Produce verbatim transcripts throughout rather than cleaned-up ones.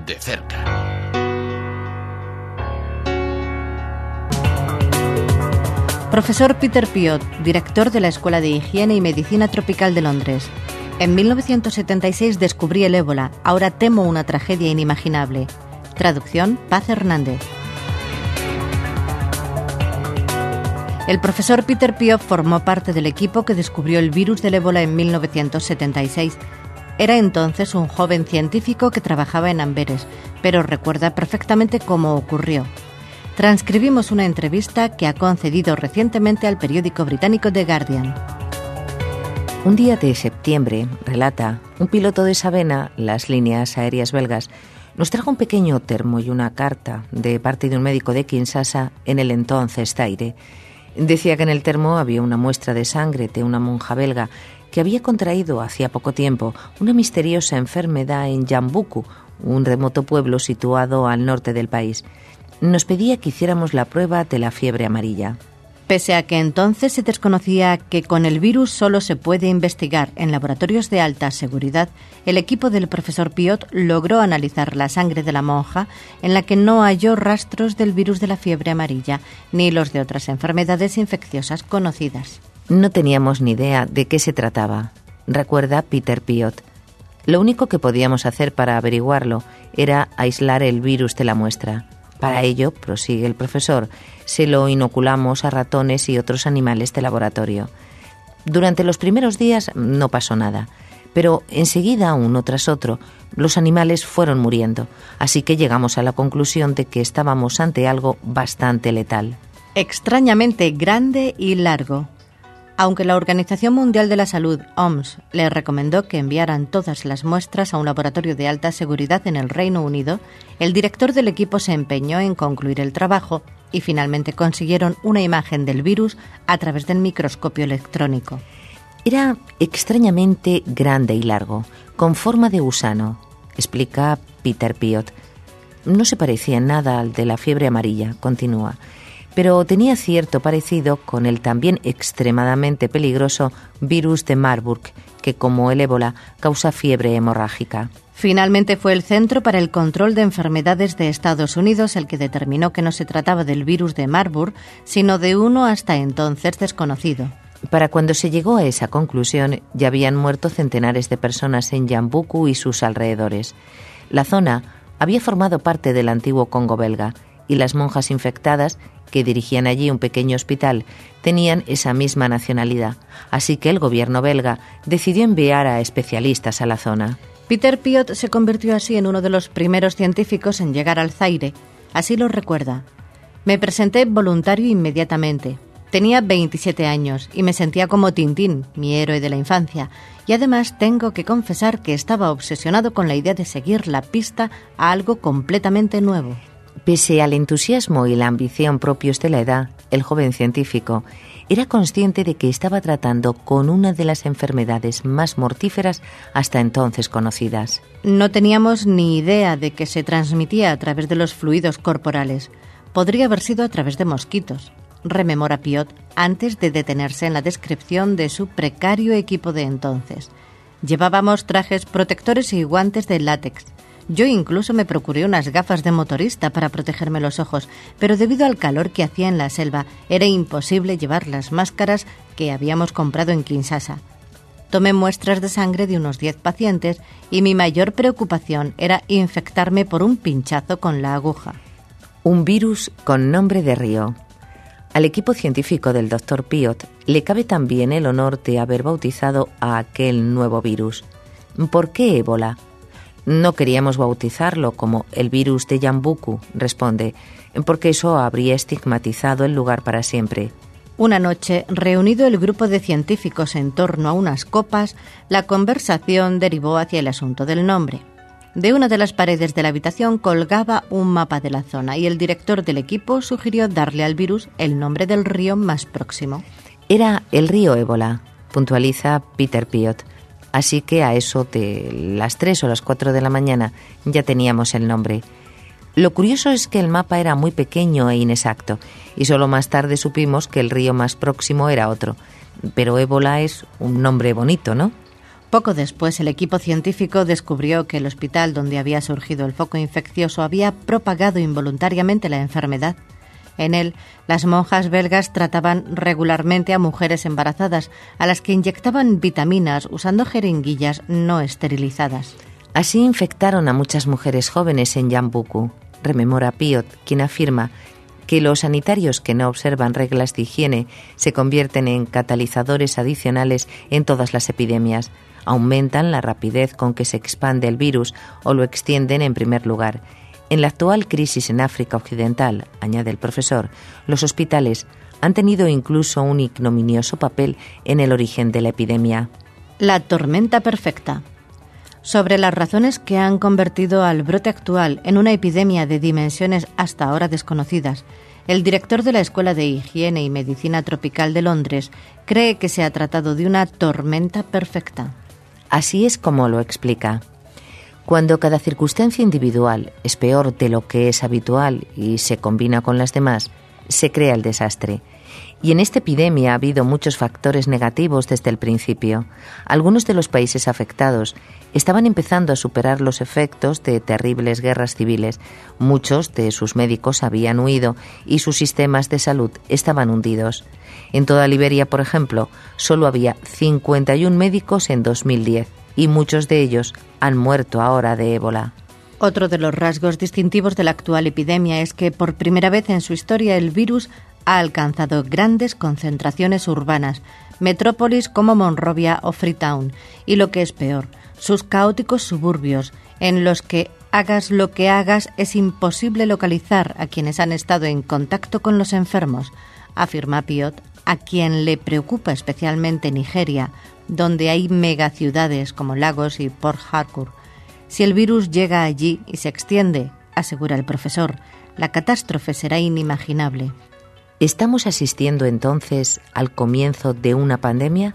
de cerca. Profesor Peter Piot, director de la Escuela de Higiene y Medicina Tropical de Londres. En mil novecientos setenta y seis descubrí el ébola. Ahora temo una tragedia inimaginable. Traducción, Paz Hernández. El profesor Peter Piot formó parte del equipo que descubrió el virus del ébola en mil novecientos setenta y seis. Era entonces un joven científico que trabajaba en Amberes, pero recuerda perfectamente cómo ocurrió. Transcribimos una entrevista que ha concedido recientemente al periódico británico The Guardian. Un día de septiembre, relata, un piloto de Sabena, las líneas aéreas belgas, nos trajo un pequeño termo y una carta de parte de un médico de Kinshasa en el entonces Zaire. Decía que en el termo había una muestra de sangre de una monja belga que había contraído hacía poco tiempo una misteriosa enfermedad en Yambuku, un remoto pueblo situado al norte del país. Nos pedía que hiciéramos la prueba de la fiebre amarilla. Pese a que entonces se desconocía que con el virus solo se puede investigar en laboratorios de alta seguridad, el equipo del profesor Piot logró analizar la sangre de la monja, en la que no halló rastros del virus de la fiebre amarilla, ni los de otras enfermedades infecciosas conocidas. No teníamos ni idea de qué se trataba, recuerda Peter Piot. Lo único que podíamos hacer para averiguarlo era aislar el virus de la muestra. Para ello, prosigue el profesor, se lo inoculamos a ratones y otros animales de laboratorio. Durante los primeros días no pasó nada, pero enseguida, uno tras otro, los animales fueron muriendo, así que llegamos a la conclusión de que estábamos ante algo bastante letal. Extrañamente grande y largo. Aunque la Organización Mundial de la Salud, O M S, le recomendó que enviaran todas las muestras a un laboratorio de alta seguridad en el Reino Unido, el director del equipo se empeñó en concluir el trabajo y finalmente consiguieron una imagen del virus a través del microscopio electrónico. Era extrañamente grande y largo, con forma de gusano, explica Peter Piot. No se parecía en nada al de la fiebre amarilla, continúa, pero tenía cierto parecido con el también extremadamente peligroso virus de Marburg, que como el ébola causa fiebre hemorrágica. Finalmente fue el Centro para el Control de Enfermedades de Estados Unidos el que determinó que no se trataba del virus de Marburg, sino de uno hasta entonces desconocido. Para cuando se llegó a esa conclusión, ya habían muerto centenares de personas en Yambuku y sus alrededores. La zona había formado parte del antiguo Congo belga, y las monjas infectadas, que dirigían allí un pequeño hospital, tenían esa misma nacionalidad, así que el gobierno belga decidió enviar a especialistas a la zona. Peter Piot se convirtió así en uno de los primeros científicos en llegar al Zaire. Así lo recuerda. Me presenté voluntario inmediatamente. Tenía veintisiete años y me sentía como Tintín, mi héroe de la infancia, y además tengo que confesar que estaba obsesionado con la idea de seguir la pista a algo completamente nuevo. Pese al entusiasmo y la ambición propios de la edad, el joven científico era consciente de que estaba tratando con una de las enfermedades más mortíferas hasta entonces conocidas. No teníamos ni idea de que se transmitía a través de los fluidos corporales. Podría haber sido a través de mosquitos, rememora Piot antes de detenerse en la descripción de su precario equipo de entonces. Llevábamos trajes protectores y guantes de látex. Yo incluso me procuré unas gafas de motorista para protegerme los ojos, pero debido al calor que hacía en la selva, era imposible llevar las máscaras que habíamos comprado en Kinshasa. Tomé muestras de sangre de unos diez pacientes y mi mayor preocupación era infectarme por un pinchazo con la aguja. Un virus con nombre de río. Al equipo científico del doctor Piot le cabe también el honor de haber bautizado a aquel nuevo virus. ¿Por qué ébola? No queríamos bautizarlo como el virus de Yambuku, responde, porque eso habría estigmatizado el lugar para siempre. Una noche, reunido el grupo de científicos en torno a unas copas, la conversación derivó hacia el asunto del nombre. De una de las paredes de la habitación colgaba un mapa de la zona y el director del equipo sugirió darle al virus el nombre del río más próximo. Era el río Ébola, puntualiza Peter Piot. Así que a eso de las tres o las cuatro de la mañana ya teníamos el nombre. Lo curioso es que el mapa era muy pequeño e inexacto y solo más tarde supimos que el río más próximo era otro. Pero Ébola es un nombre bonito, ¿no? Poco después, el equipo científico descubrió que el hospital donde había surgido el foco infeccioso había propagado involuntariamente la enfermedad. En él, las monjas belgas trataban regularmente a mujeres embarazadas, a las que inyectaban vitaminas usando jeringuillas no esterilizadas. Así infectaron a muchas mujeres jóvenes en Yambuku, rememora Piot, quien afirma que los sanitarios que no observan reglas de higiene se convierten en catalizadores adicionales en todas las epidemias. Aumentan la rapidez con que se expande el virus o lo extienden en primer lugar. En la actual crisis en África Occidental, añade el profesor, los hospitales han tenido incluso un ignominioso papel en el origen de la epidemia. La tormenta perfecta. Sobre las razones que han convertido al brote actual en una epidemia de dimensiones hasta ahora desconocidas, el director de la Escuela de Higiene y Medicina Tropical de Londres cree que se ha tratado de una tormenta perfecta. Así es como lo explica. Cuando cada circunstancia individual es peor de lo que es habitual y se combina con las demás, se crea el desastre. Y en esta epidemia ha habido muchos factores negativos desde el principio. Algunos de los países afectados estaban empezando a superar los efectos de terribles guerras civiles. Muchos de sus médicos habían huido y sus sistemas de salud estaban hundidos. En toda Liberia, por ejemplo, solo había cincuenta y un médicos en dos mil diez y muchos de ellos han muerto ahora de ébola. Otro de los rasgos distintivos de la actual epidemia es que por primera vez en su historia el virus ha alcanzado grandes concentraciones urbanas, metrópolis como Monrovia o Freetown, y lo que es peor, sus caóticos suburbios, en los que hagas lo que hagas es imposible localizar a quienes han estado en contacto con los enfermos, afirma Piot, a quien le preocupa especialmente Nigeria, donde hay megaciudades como Lagos y Port Harcourt. Si el virus llega allí y se extiende, asegura el profesor, la catástrofe será inimaginable. ¿Estamos asistiendo entonces al comienzo de una pandemia?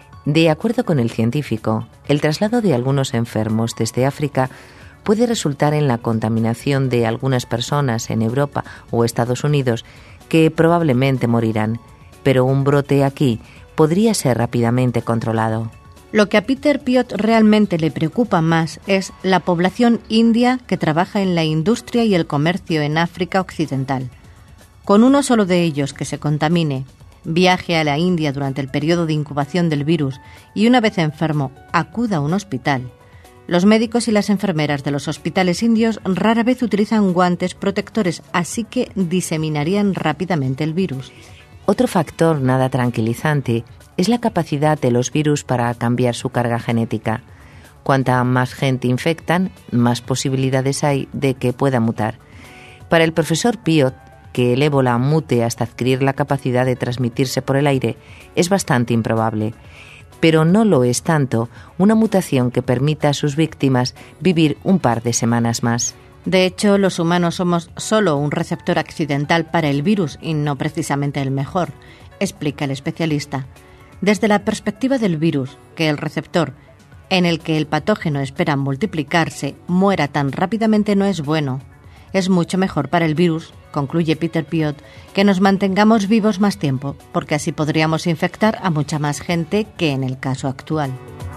De acuerdo con el científico, el traslado de algunos enfermos desde África puede resultar en la contaminación de algunas personas en Europa o Estados Unidos que probablemente morirán, pero un brote aquí podría ser rápidamente controlado. Lo que a Peter Piot realmente le preocupa más es la población india que trabaja en la industria y el comercio en África Occidental. Con uno solo de ellos que se contamine, viaje a la India durante el periodo de incubación del virus y una vez enfermo acuda a un hospital. Los médicos y las enfermeras de los hospitales indios rara vez utilizan guantes protectores, así que diseminarían rápidamente el virus. Otro factor nada tranquilizante es la capacidad de los virus para cambiar su carga genética. Cuanta más gente infectan, más posibilidades hay de que pueda mutar. Para el profesor Piot, que el ébola mute hasta adquirir la capacidad de transmitirse por el aire es bastante improbable. Pero no lo es tanto una mutación que permita a sus víctimas vivir un par de semanas más. De hecho, los humanos somos solo un receptor accidental para el virus y no precisamente el mejor, explica el especialista. Desde la perspectiva del virus, que el receptor, en el que el patógeno espera multiplicarse, muera tan rápidamente no es bueno. Es mucho mejor para el virus, concluye Peter Piot, que nos mantengamos vivos más tiempo, porque así podríamos infectar a mucha más gente que en el caso actual.